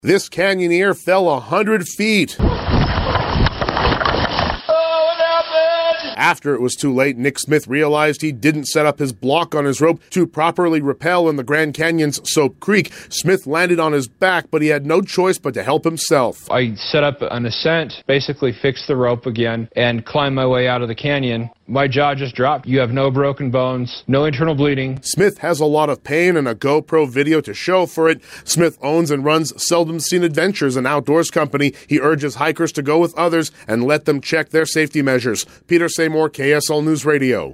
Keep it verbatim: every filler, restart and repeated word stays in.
This canyoneer fell a hundred feet. After it was too late, Nick Smith realized he didn't set up his block on his rope to properly rappel in the Grand Canyon's Soap Creek. Smith landed on his back, but he had no choice but to help himself. I set up an ascent, basically fixed the rope again, and climbed my way out of the canyon. My jaw just dropped. You have no broken bones, no internal bleeding. Smith has a lot of pain and a GoPro video to show for it. Smith owns and runs Seldom Seen Adventures, an outdoors company. He urges hikers to go with others and let them check their safety measures. Peter Seymour, K S L News Radio.